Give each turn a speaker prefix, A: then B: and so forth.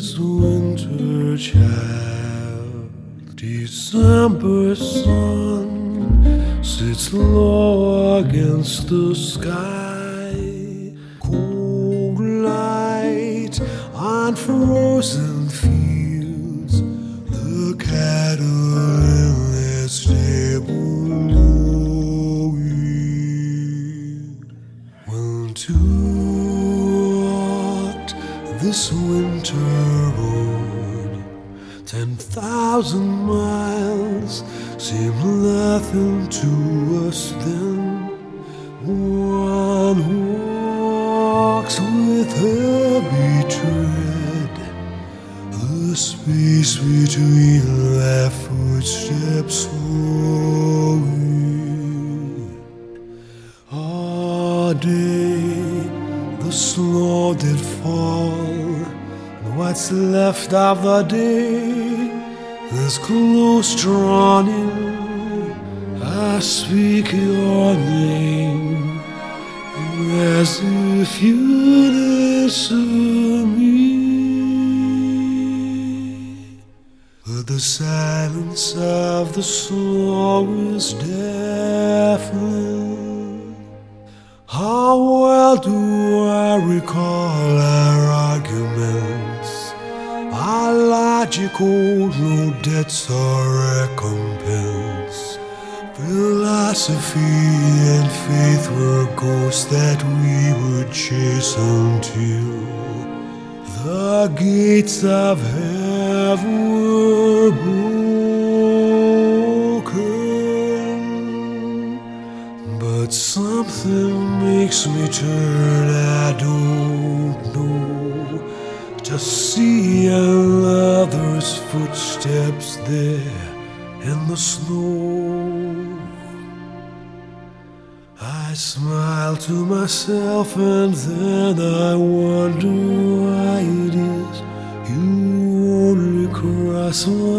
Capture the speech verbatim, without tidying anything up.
A: is winter, child. December sun sits low against the sky. Cold light on frozen fields, the cattle in their stable lowing. When too hot this winter road, ten thousand miles seem nothing to us then. One walks with heavy tread, the space between their footsteps slowing. All day the snow did fall, and what's left of the day is close drawn in. I speak your name as if you'd answer me, but the silence of the snow is deafening. How well do I recall our arguments, our logical no debts or recompense. Philosophy and faith were ghosts that we would chase until the gates of heaven were broken. But something makes me turn, I don't know, to see another's footsteps there in the snow. I smile to myself and then I wonder why it is you only cross my